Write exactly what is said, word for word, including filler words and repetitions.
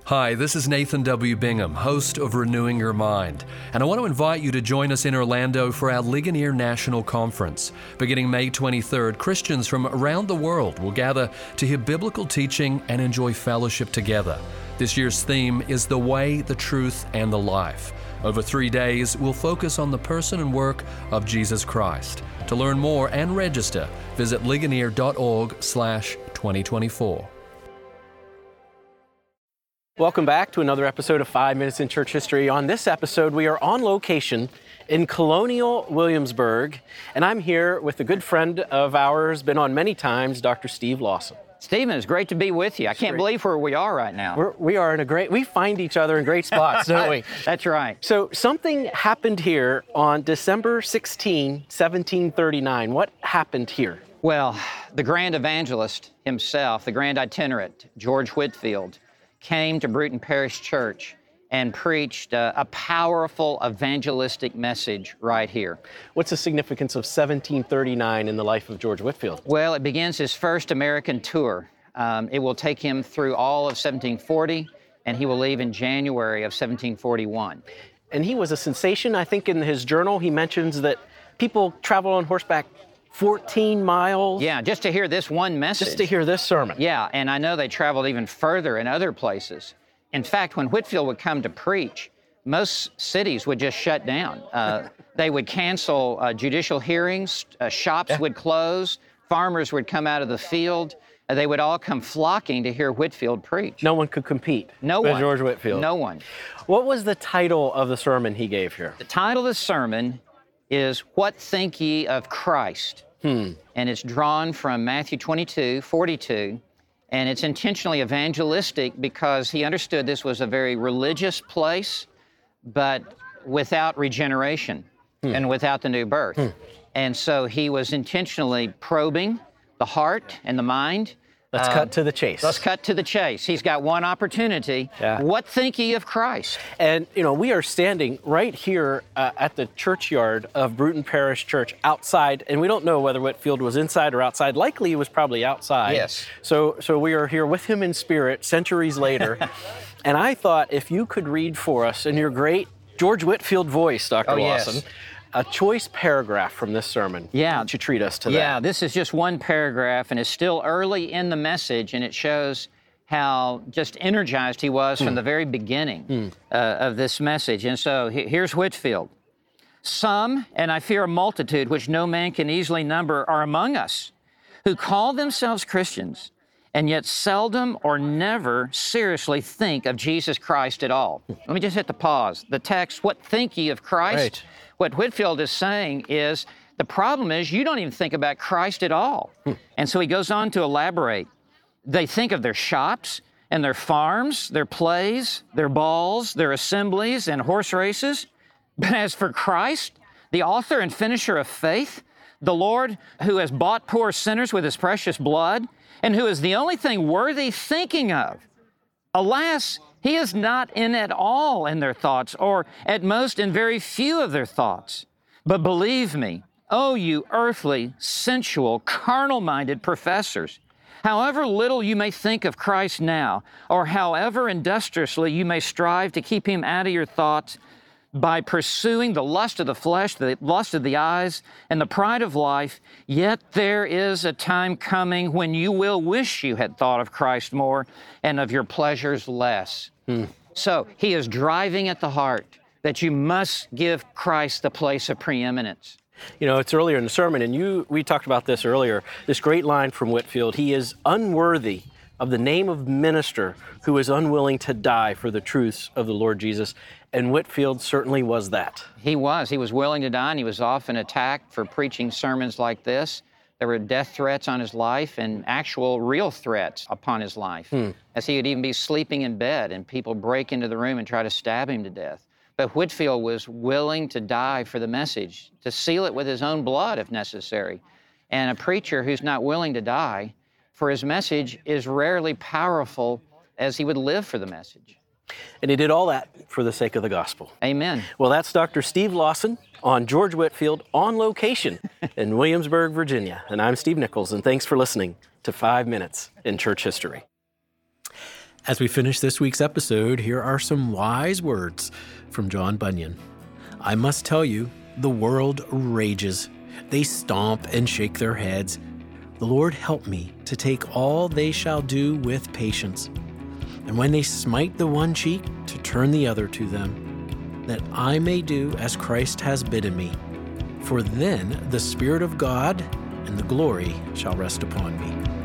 Hi, this is Nathan W. Bingham, host of Renewing Your Mind, and I want to invite you to join us in Orlando for our Ligonier National Conference. Beginning May twenty-third, Christians from around the world will gather to hear biblical teaching and enjoy fellowship together. This year's theme is The Way, the Truth, and the Life. Over three days, we'll focus on the person and work of Jesus Christ. To learn more and register, visit ligonier dot org slash twenty twenty-four. Welcome back to another episode of Five Minutes in Church History. On this episode, we are on location in Colonial Williamsburg, and I'm here with a good friend of ours, been on many times, Doctor Steve Lawson. Stephen, it's great to be with you. I can't believe where we are right now. We're, we are in a great, we find each other in great spots, don't we? That's right. So something happened here on December sixteenth, seventeen thirty-nine. What happened here? Well, the grand evangelist himself, the grand itinerant, George Whitefield, came to Bruton Parish Church and preached uh, a powerful evangelistic message right here. What's the significance of seventeen thirty-nine in the life of George Whitefield? Well, it begins his first American tour. Um, it will take him through all of seventeen forty, and he will leave in January of seventeen forty-one. And he was a sensation. I think in his journal he mentions that people travel on horseback fourteen miles. Yeah, just to hear this one message. Just to hear this sermon. Yeah, and I know they traveled even further in other places. In fact, when Whitefield would come to preach, most cities would just shut down. Uh, they would cancel uh, judicial hearings, uh, shops yeah. would close, farmers would come out of the field. Uh, they would all come flocking to hear Whitefield preach. No one could compete no with one. George Whitefield. No one. What was the title of the sermon he gave here? The title of the sermon is What Think Ye of Christ? Hmm. And it's drawn from Matthew twenty-two, forty-two, and it's intentionally evangelistic because he understood this was a very religious place, but without regeneration hmm. and without the new birth. Hmm. And so he was intentionally probing the heart and the mind. Let's um, cut to the chase. Let's cut to the chase. He's got one opportunity. Yeah. What think ye of Christ? And, you know, we are standing right here uh, at the churchyard of Bruton Parish Church outside, and we don't know whether Whitefield was inside or outside. Likely he was probably outside. Yes. So, so we are here with him in spirit centuries later. And I thought if you could read for us in your great George Whitefield voice, Doctor Oh, Lawson, yes. a choice paragraph from this sermon. Yeah. To treat us to that. Yeah, this is just one paragraph, and it's still early in the message, and it shows how just energized he was mm. from the very beginning mm. uh, of this message. And so he, here's Whitefield. Some, and I fear a multitude which no man can easily number, are among us, who call themselves Christians, and yet seldom or never seriously think of Jesus Christ at all. Let me just hit the pause. The text, what think ye of Christ? Right. What Whitefield is saying is, the problem is you don't even think about Christ at all. Hmm. And so he goes on to elaborate. They think of their shops and their farms, their plays, their balls, their assemblies and horse races. But as for Christ, the author and finisher of faith, the Lord who has bought poor sinners with his precious blood, and who is the only thing worthy thinking of, alas, he is not in at all in their thoughts, or at most in very few of their thoughts. But believe me, oh, you earthly, sensual, carnal-minded professors, however little you may think of Christ now, or however industriously you may strive to keep him out of your thoughts, by pursuing the lust of the flesh, the lust of the eyes, and the pride of life, yet there is a time coming when you will wish you had thought of Christ more and of your pleasures less. Hmm. So he is driving at the heart that you must give Christ the place of preeminence. You know, it's earlier in the sermon, and you we talked about this earlier, this great line from Whitefield, he is unworthy of the name of minister who is unwilling to die for the truths of the Lord Jesus. And Whitefield certainly was that. He was. He was willing to die, and he was often attacked for preaching sermons like this. There were death threats on his life and actual real threats upon his life, hmm. as he would even be sleeping in bed and people break into the room and try to stab him to death. But Whitefield was willing to die for the message, to seal it with his own blood if necessary. And a preacher who's not willing to die for his message is rarely powerful as he would live for the message. And he did all that for the sake of the gospel. Amen. Well, that's Doctor Steve Lawson on George Whitefield on location in Williamsburg, Virginia. And I'm Steve Nichols, and thanks for listening to Five Minutes in Church History. As we finish this week's episode, here are some wise words from John Bunyan. I must tell you, the world rages. They stomp and shake their heads. The Lord help me to take all they shall do with patience. And when they smite the one cheek, to turn the other to them, that I may do as Christ has bidden me. For then the Spirit of God and the glory shall rest upon me.